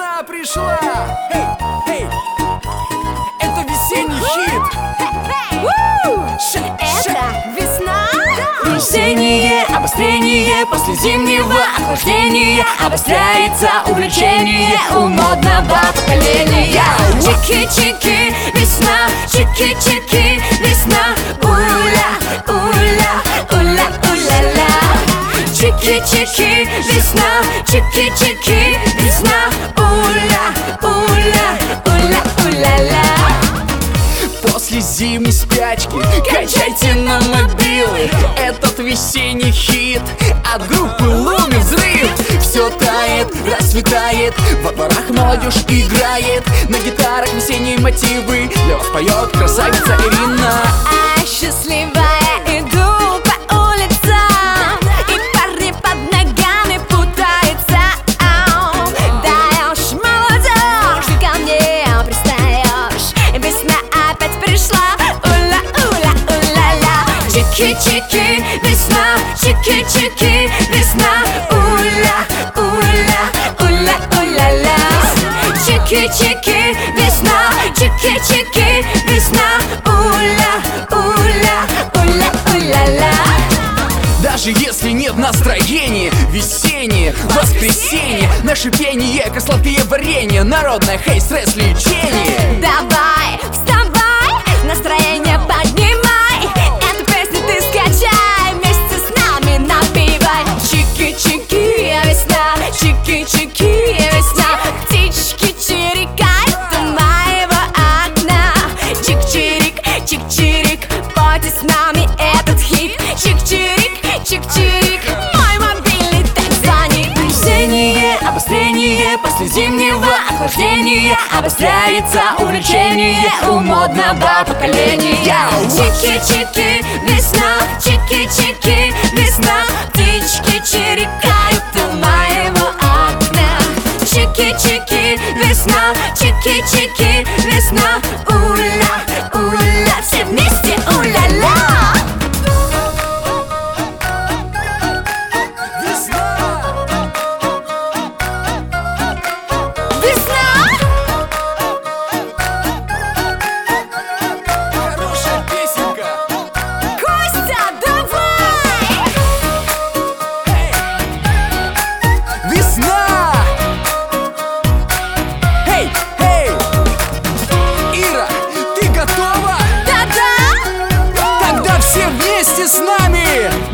Весна пришла! Эй, эй! Это весенний хит! Это весна? Весеннее обострение после зимнего охлаждения. Обостряется увлечение у модного поколения. Чики-чики, весна, чики-чики, весна. Уля, уля, уля, уля-ля. Чики-чики, весна, чики-чики, весна. Уля, уля, уля, уля-ля. После зимней спячки качайте на мобилы этот весенний хит от группы Луми взрыв. Все тает, расцветает, во дворах молодежь играет, на гитарах весенние мотивы для вас поет красавица Ирина. А счастливая иду по улицам, и парни под ногами путаются. Даешь молодежь, ты ко мне пристаешь. Весна опять пришла, уля, уля, уля-ля. Чики-чики, весна, чики-чики, весна. Уля, уля, уля, уля-ля. Чики-чики, весна, чики-чики, весна. Уля, уля, уля, уля-ля. Даже если нет настроения, весеннее воскресенье, наше пение, как сладкое варенье, народное хей-стресс лечение. Давай, вставай, настроение поднимай. Эту песню ты скачай, вместе с нами напевай. Чики-чики, весна, чики-чики, весна. Птички чирикают у моего окна. Чик-чирик, чик-чирик, пойте с нами этот хит. Чик-чирик, чик-чирик, мой мобильный так звонит. Весеннее обострение после зимнего охлаждения. Обостряется увлечение у модного поколения. Чики-чики, весна, чики-чики, весна. Птички чирикают у моего окна. Чики-чики, весна, чики-чики, весна. Уля, уля, все вместе уля-ля. Хорошая песенка. Костя, давай! Весна! Эй, эй! Ира, ты готова? Да-да! Тогда все вместе с нами!